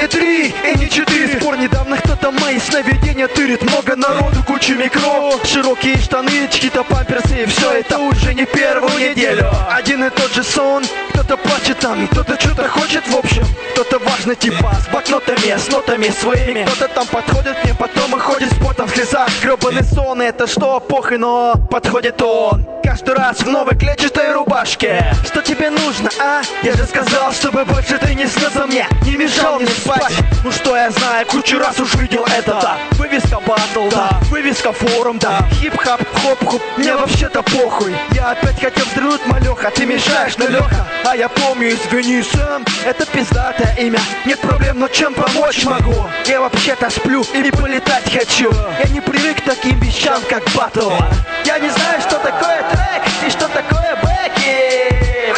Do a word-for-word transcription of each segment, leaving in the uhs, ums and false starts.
не три и не четыре. Спор недавно кто-то мои сновидения тырит. Много народу, куча микро, широкие штаны, чьи-то памперсы. И все это уже не первую неделю. Один и тот же сон, кто-то плачет там, кто-то что-то хочет в общем. Кто-то важный типа с блокнотами, с нотами своими. Кто-то там подходит мне, потом и ходит с потом в слезах. Гребаный сон, это что, похуй, но подходит он каждый раз в новой клетчатой рубашке. Что тебе нужно, а? Я же сказал, чтобы больше ты не снился мне, не мешал мне спать. Ну что я знаю, кучу раз уж видел это, да. Вывеска батл, да, вывеска форум, да. Хип-хап, хоп-хуп, мне вообще-то похуй. Я опять хотел вздрынуть, малеха, ты мешаешь, но Леха. А я помню, извини, Сэм, это пиздатое имя. Нет проблем, но чем помочь могу? Я вообще-то сплю и полетать хочу. Я не привык к таким вещам, как батл. Я не знаю, что такое трек и что такое бэки.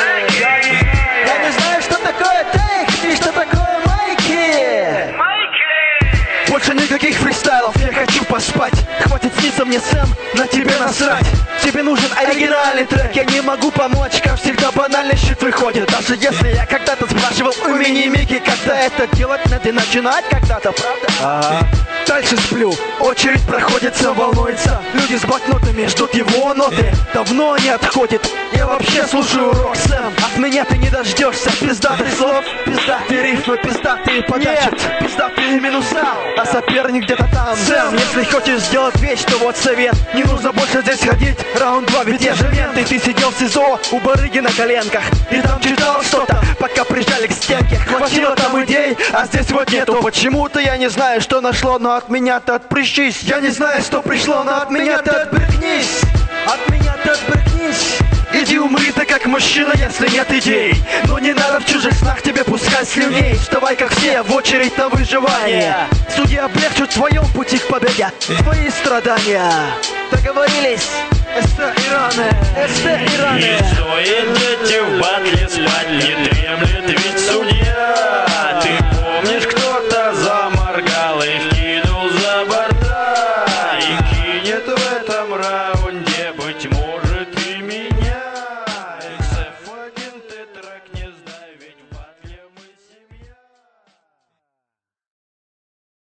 Я не знаю, что такое тейк и что такое майки. Больше никаких фристайлов, я хочу поспать. Хватит сниться мне, Сэм, на тебе насрать. Тебе нужен оригинальный трек, я не могу помочь. Как всегда банальный щит выходит. Даже если я когда-то спрашивал у мини-мики, когда это делать, надо начинать когда-то, правда? Ага. Дальше сплю, очередь проходит, Сэм волнуется. Люди с блокнотами ждут его ноты. Давно не отходит, я вообще слушаю рок, Сэм. От меня ты не дождешься пиздатых слов, пиздатые рифмы, пиздатые подачи, пиздатые минуса, а соперник где-то там. Сэм, если хочешь сделать вещь, то вот совет. Не нужно больше здесь ходить, раунд два, ведь я же мент. И ты сидел в СИЗО у барыги на коленках и там читал что-то, пока прижали к стенке. Хватило там идей, а здесь вот нету. Почему-то я не знаю, что нашло, но от меня-то отпрыщись. Я не знаю, что пришло, но от меня-то отбрыкнись. От меня-то отбрыкнись. Иди умри ты как мужчина, если нет идей. Но не надо в чужих снах тебе пускать слюней. Вставай как все в очередь на выживание. Судьи облегчат в своем пути к победе твои страдания. Договорились? СТ Ираны, СТ Ираны. Не стоит идти в батле спать, не дремлет ведь судья.